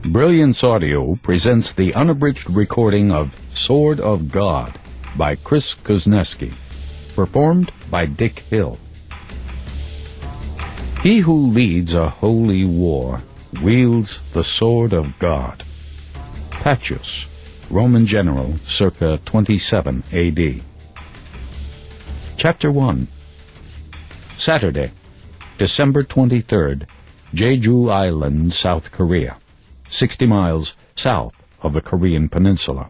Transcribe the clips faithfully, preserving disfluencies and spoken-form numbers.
Brilliance Audio presents the unabridged recording of Sword of God by Chris Kuzneski, performed by Dick Hill. He who leads a holy war wields the sword of God. Pacius, Roman general, circa twenty-seven A D. Chapter one. Saturday, December twenty-third, Jeju Island, South Korea, sixty miles south of the Korean peninsula.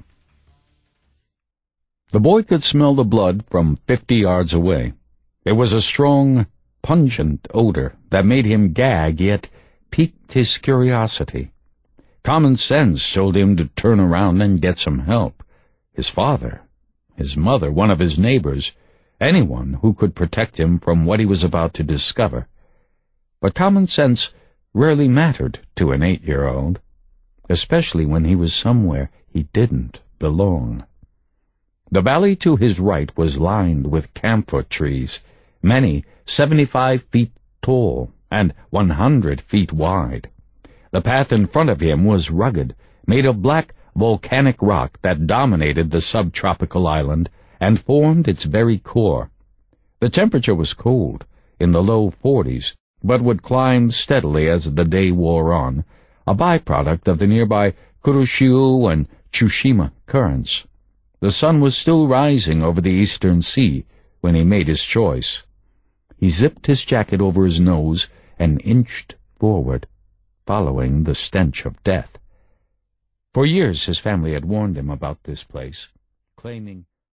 The boy could smell the blood from fifty yards away. It was a strong, pungent odor that made him gag, yet piqued his curiosity. Common sense told him to turn around and get some help. His father, his mother, one of his neighbors, anyone who could protect him from what he was about to discover. But common sense rarely mattered to an eight-year-old, especially when he was somewhere he didn't belong. The valley to his right was lined with camphor trees, many seventy-five feet tall and one hundred feet wide. The path in front of him was rugged, made of black volcanic rock that dominated the subtropical island and formed its very core. The temperature was cold, in the low forties, but would climb steadily as the day wore on, a byproduct of the nearby Kuroshio and Tsushima currents. The sun was still rising over the eastern sea when he made his choice. He zipped his jacket over his nose and inched forward, following the stench of death. For years his family had warned him about this place, claiming